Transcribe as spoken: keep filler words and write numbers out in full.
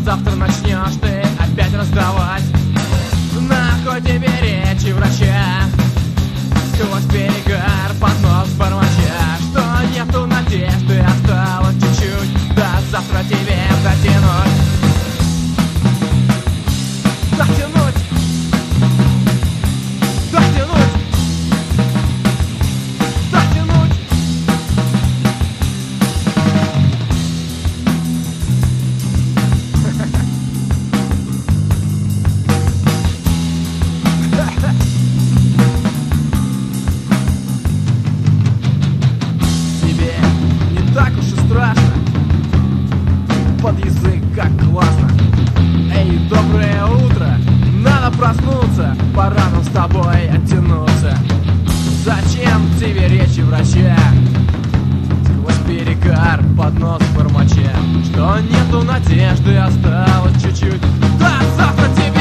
завтра начнешь ты опять раздавать нахуй тебе речи врача, сквозь перегар под нос бормоча, что нету надежды, осталось чуть-чуть, до завтра тебе дотянуть. Дотянуть! Дотянуть! Дотянуть! Тебе не так уж и страшно, под язык как классно. Эй, доброе утро, надо проснуться, пора нам с тобой оттянуться. Зачем тебе речи врача, сквозь перегар под нос бормоча, что нету надежды, осталось чуть-чуть, до завтра тебе